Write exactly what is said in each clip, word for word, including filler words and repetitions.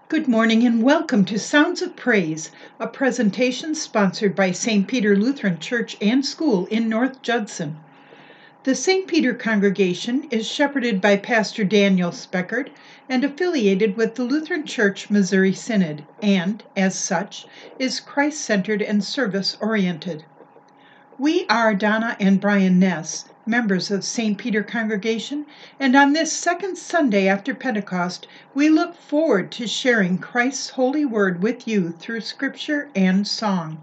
Good morning and welcome to Sounds of Praise, a presentation sponsored by Saint Peter Lutheran Church and School in North Judson. The Saint Peter congregation is shepherded by Pastor Daniel Speckert and affiliated with the Lutheran Church Missouri Synod, and, as such, is Christ-centered and service-oriented. We are Donna and Brian Ness, members of Saint Peter congregation, and on this second Sunday after Pentecost, we look forward to sharing Christ's holy word with you through scripture and song.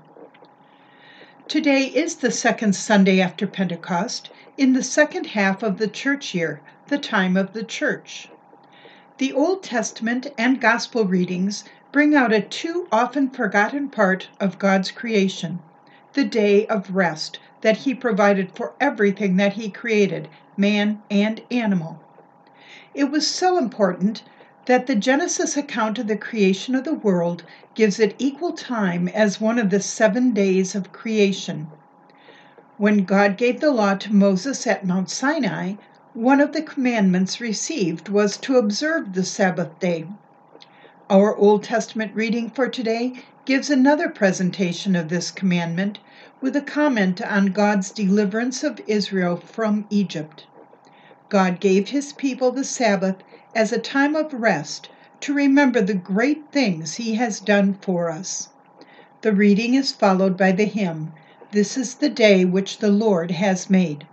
Today is the second Sunday after Pentecost, in the second half of the church year, the time of the church. The Old Testament and Gospel readings bring out a too often forgotten part of God's creation, the day of rest that He provided for everything that He created, man and animal. It was so important that the Genesis account of the creation of the world gives it equal time as one of the seven days of creation. When God gave the law to Moses at Mount Sinai, one of the commandments received was to observe the Sabbath day. Our Old Testament reading for today gives another presentation of this commandment with a comment on God's deliverance of Israel from Egypt. God gave His people the Sabbath as a time of rest to remember the great things He has done for us. The reading is followed by the hymn, "This is the Day which the Lord has made."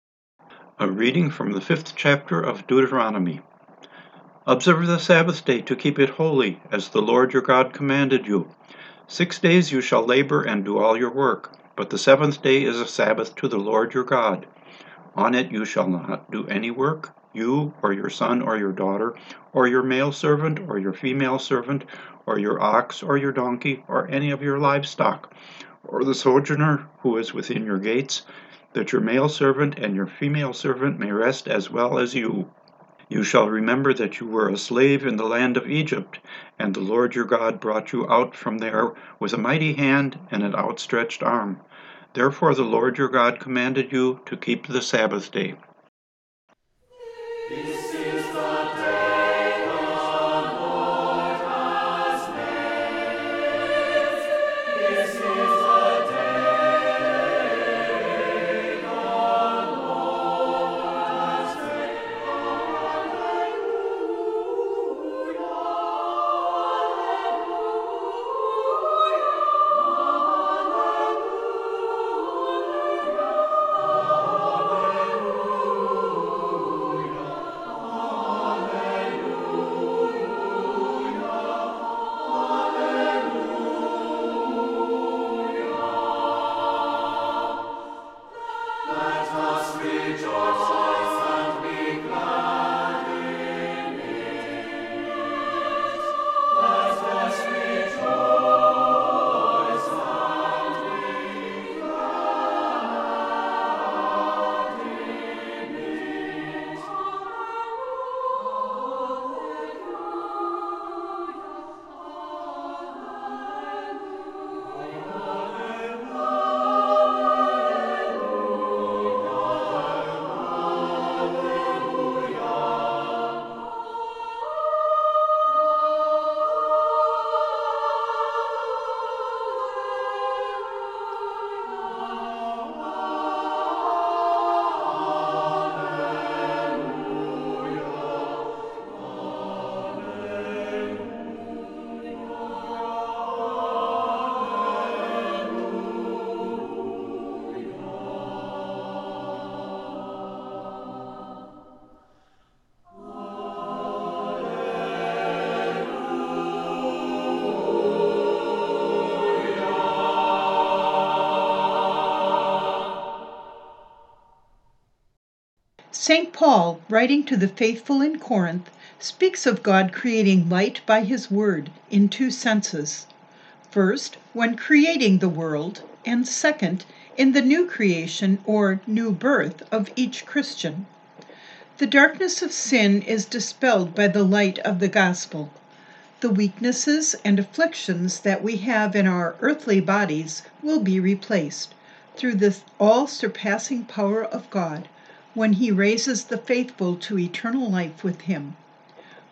A reading from the fifth chapter of Deuteronomy. Observe the Sabbath day to keep it holy, as the Lord your God commanded you. Six days you shall labor and do all your work, but the seventh day is a Sabbath to the Lord your God. On it you shall not do any work, you or your son or your daughter, or your male servant or your female servant, or your ox or your donkey, or any of your livestock, or the sojourner who is within your gates, that your male servant and your female servant may rest as well as you. You shall remember that you were a slave in the land of Egypt, and the Lord your God brought you out from there with a mighty hand and an outstretched arm. Therefore the Lord your God commanded you to keep the Sabbath day. This is the day the Lord has made. This is the day the Lord has made. Let us rejoice and be glad in it. Let us rejoice and be glad in it. Saint Paul, writing to the faithful in Corinth, speaks of God creating light by His word in two senses. First, when creating the world, and second, in the new creation or new birth of each Christian. The darkness of sin is dispelled by the light of the gospel. The weaknesses and afflictions that we have in our earthly bodies will be replaced through the all-surpassing power of God when He raises the faithful to eternal life with Him.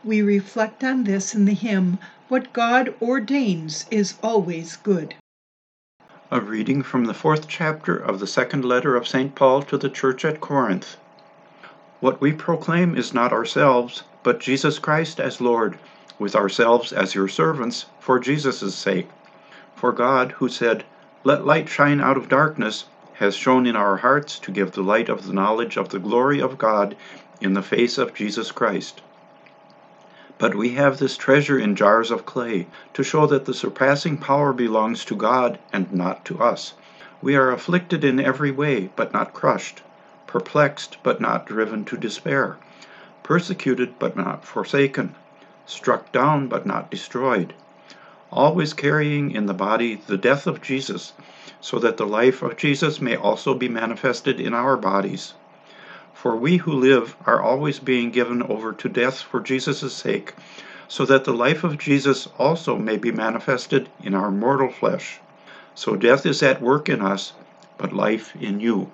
We reflect on this in the hymn, What God Ordains is Always Good. A reading from the fourth chapter of the second letter of Saint Paul to the church at Corinth. What we proclaim is not ourselves, but Jesus Christ as Lord, with ourselves as your servants, for Jesus' sake. For God, who said, Let light shine out of darkness, has shone in our hearts to give the light of the knowledge of the glory of God in the face of Jesus Christ. But we have this treasure in jars of clay, to show that the surpassing power belongs to God and not to us. We are afflicted in every way, but not crushed, perplexed, but not driven to despair, persecuted, but not forsaken, struck down, but not destroyed, always carrying in the body the death of Jesus, so that the life of Jesus may also be manifested in our bodies. For we who live are always being given over to death for Jesus' sake, so that the life of Jesus also may be manifested in our mortal flesh. So death is at work in us, but life in you.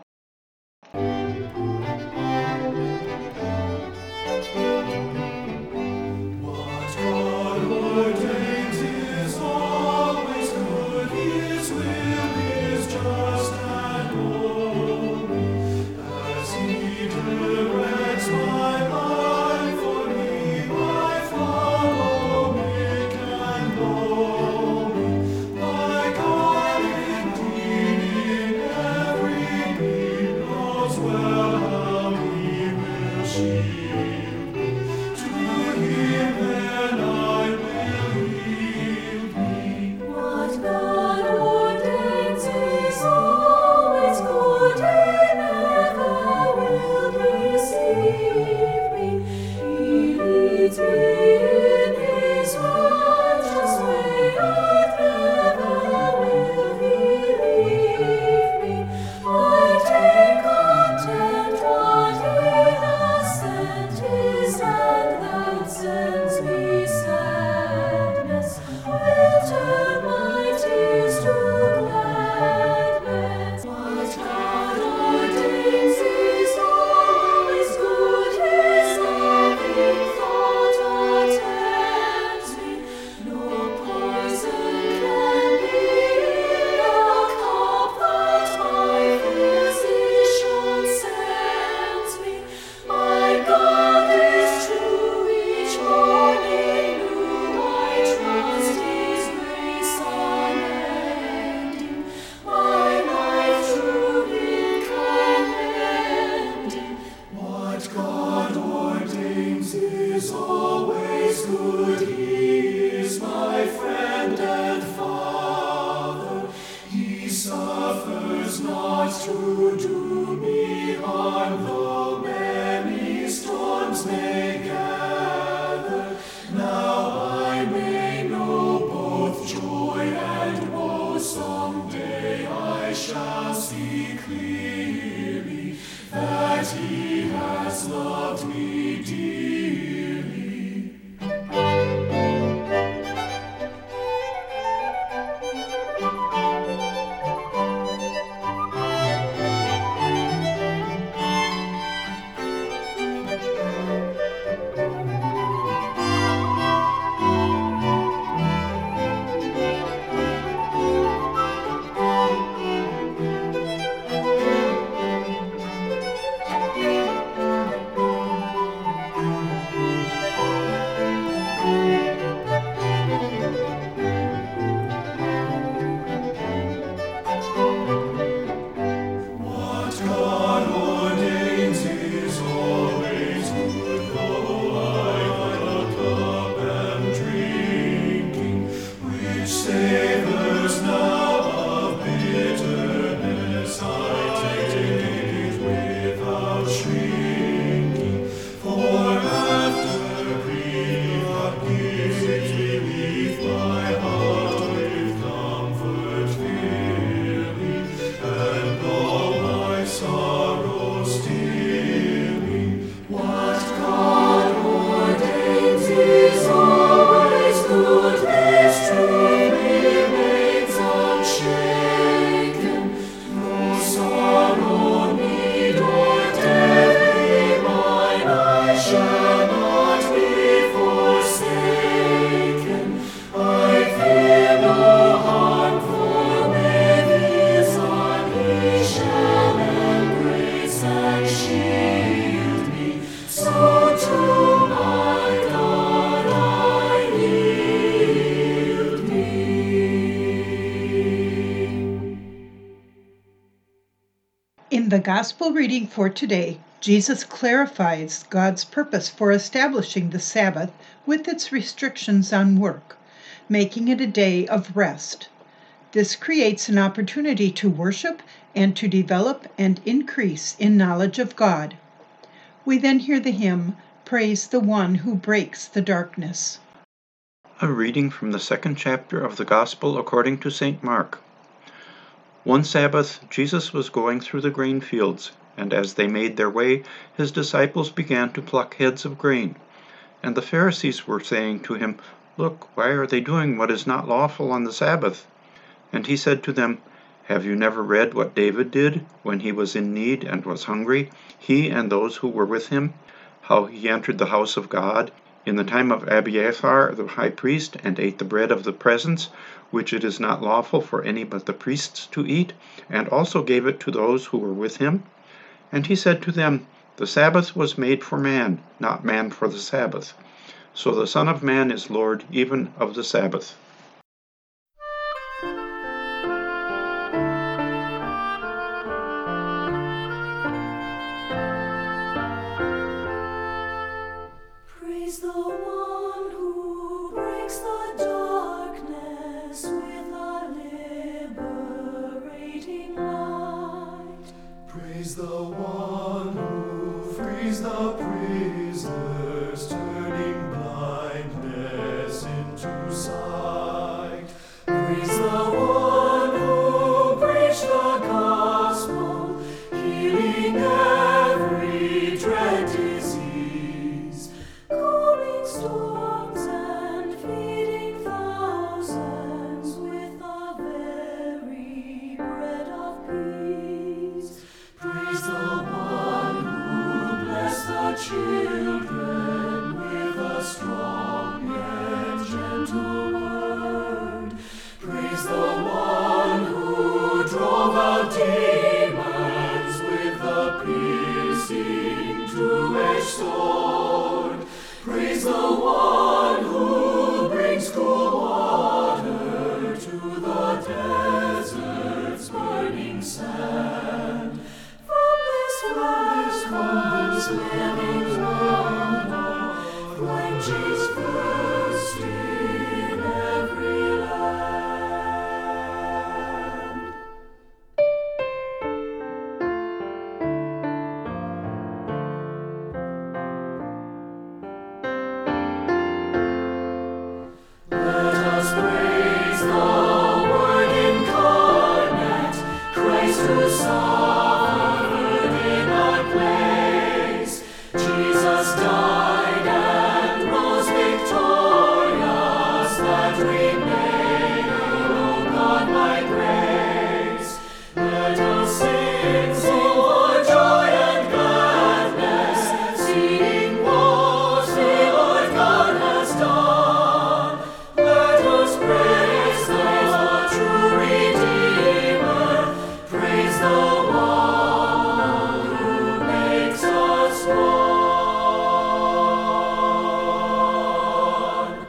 The Gospel reading for today, Jesus clarifies God's purpose for establishing the Sabbath with its restrictions on work, making it a day of rest. This creates an opportunity to worship and to develop and increase in knowledge of God. We then hear the hymn, Praise the One Who Breaks the Darkness. A reading from the second chapter of the Gospel according to Saint Mark. One Sabbath, Jesus was going through the grain fields, and as they made their way, his disciples began to pluck heads of grain. And the Pharisees were saying to him, Look, why are they doing what is not lawful on the Sabbath? And he said to them, Have you never read what David did when he was in need and was hungry, he and those who were with him, how he entered the house of God in the time of Abiathar the high priest, and ate the bread of the presence, which it is not lawful for any but the priests to eat, and also gave it to those who were with him? And he said to them, The Sabbath was made for man, not man for the Sabbath. So the Son of Man is Lord even of the Sabbath. Praise the one who breaks the darkness with a liberating light. Praise the one who frees the prisoners, turning blindness into sight. Praise the one who preached the gospel, healing every dread disease. Calming storms and feeding thousands with the very bread of peace. Praise the one who blessed the children with a strong and gentle word. Praise the one who drove out demons with a piercing two-edged sword. Praise the one who brings cool water to the desert's burning sand. From this well, From this living water, quenches thirst in every land. Let us praise the Word incarnate, Christ who suffered in our place. Jesus died and rose victorious, that we may, O God, by grace. Let us sing, sing for joy and gladness, seeing what the Lord God has done. Let us praise the true Redeemer, praise the one who makes us one.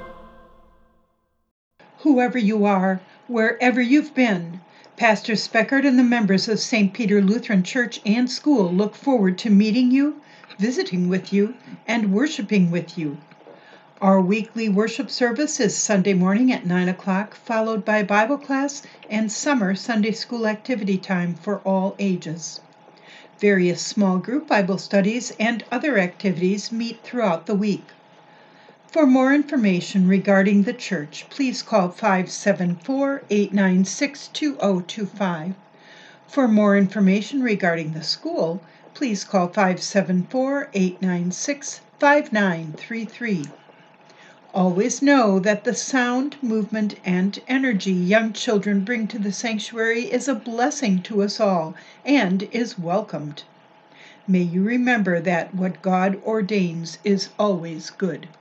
Whoever you are, wherever you've been, Pastor Speckert and the members of Saint Peter Lutheran Church and School look forward to meeting you, visiting with you, and worshiping with you. Our weekly worship service is Sunday morning at nine o'clock, followed by Bible class and summer Sunday school activity time for all ages. Various small group Bible studies and other activities meet throughout the week. For more information regarding the church, please call five seven four, eight nine six, two zero two five. For more information regarding the school, please call five seven four, eight nine six, five nine three three. Always know that the sound, movement, and energy young children bring to the sanctuary is a blessing to us all and is welcomed. May you remember that what God ordains is always good.